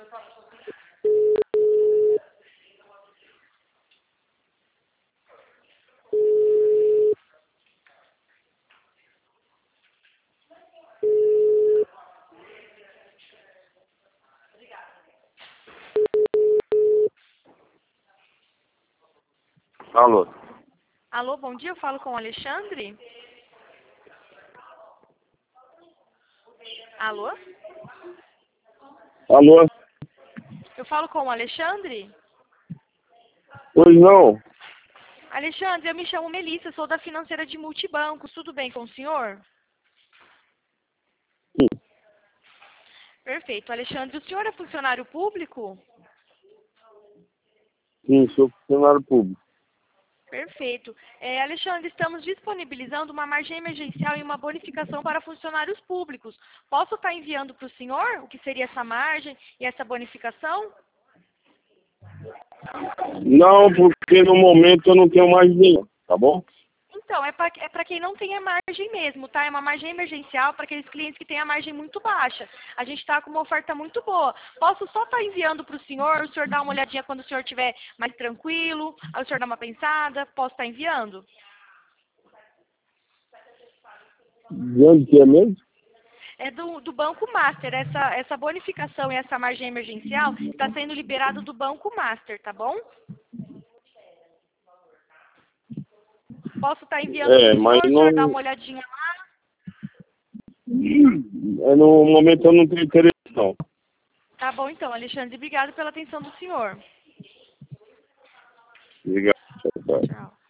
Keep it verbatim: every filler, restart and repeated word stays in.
Alô? Alô, bom dia, eu falo com o Alexandre? Alô? Alô? Eu falo com o Alexandre? Pois não. Alexandre, eu me chamo Melissa, sou da financeira de multibancos, tudo bem com o senhor? Sim. Perfeito. Alexandre, o senhor é funcionário público? Sim, sou funcionário público. Perfeito. É, Alexandre, estamos disponibilizando uma margem emergencial e uma bonificação para funcionários públicos. Posso estar enviando para o senhor o que seria essa margem e essa bonificação? Não, porque no momento eu não tenho mais dinheiro, tá bom? Então, é para é para quem não tem a margem mesmo, tá? É uma margem emergencial para aqueles clientes que têm a margem muito baixa. A gente está com uma oferta muito boa. Posso só estar enviando para o senhor, o senhor dá uma olhadinha quando o senhor estiver mais tranquilo, aí o senhor dá uma pensada, posso estar enviando? De onde que é mesmo? É do, do Banco Master. Essa, essa bonificação e essa margem emergencial está sendo liberado do Banco Master, tá bom? Posso estar enviando É, para o mas senhor, o senhor dá não... uma olhadinha lá? É, no momento eu não tenho interesse, não. Tá bom então, Alexandre. Obrigado pela atenção do senhor. Obrigado. Tchau, tchau. Tchau.